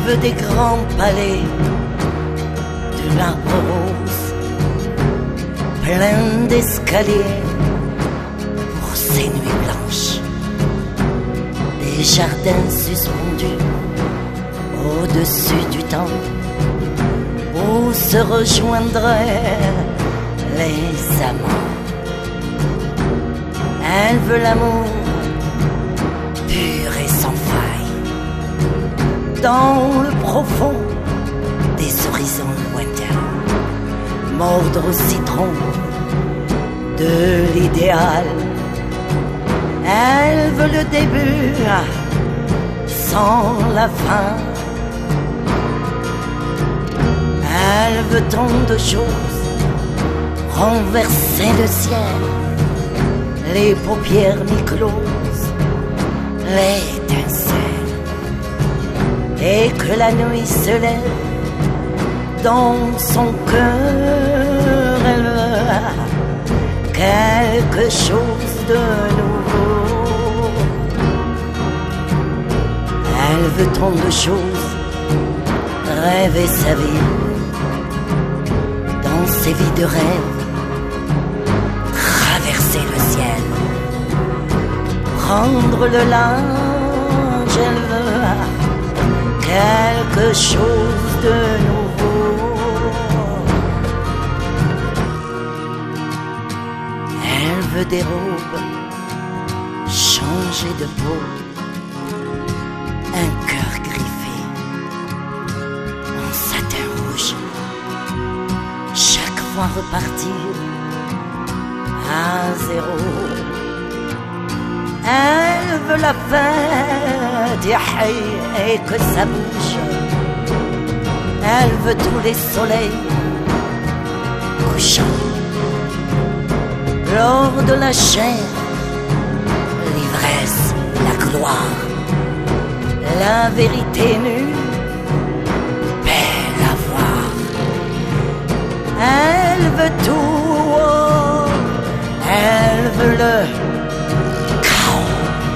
veut des grands palais de l'arbre rose, plein d'escaliers pour ses nuits blanches, des jardins suspendus au-dessus du temps où se rejoindraient les amants. Elle veut l'amour pur et sans faille, dans le profond des horizons lointains, mordre au citron de l'idéal. Elle veut le début sans la fin. Elle veut tant de choses, renverser le ciel, les paupières mi-closes, l'étincelle, et que la nuit se lève dans son cœur. Elle veut quelque chose de nouveau. Elle veut tant de choses, rêver sa vie dans ses vies de rêve, traverser le ciel, prendre le large. Elle veut quelque chose de nouveau. Elle veut des robes, changer de peau, un cœur griffé en satin rouge, chaque fois repartir à zéro. Elle veut la fête et que ça bouge. Elle veut tous les soleils couchants, l'or de la chair, l'ivresse, la gloire, la vérité nue, belle à voir. Elle veut tout, oh, elle veut le chaos.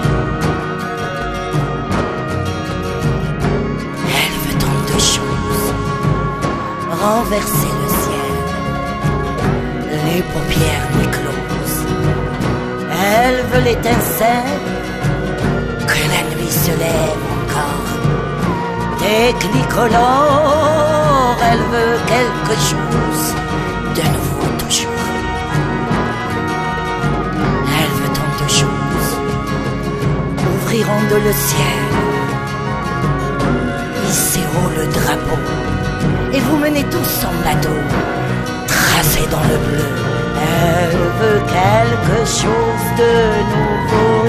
Elle veut tant de choses, renverser le ciel, les paupières mi-closes. Elle veut l'étincelle, que la nuit se lève encore, technicolore. Elle veut quelque chose de nouveau toujours. Elle veut tant de choses, ouvrir en deux le ciel, hisser haut le drapeau, et vous menez tous en bateau, tracé dans le bleu. Elle veut quelque chose de nouveau.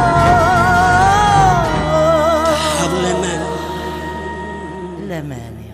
الأمان.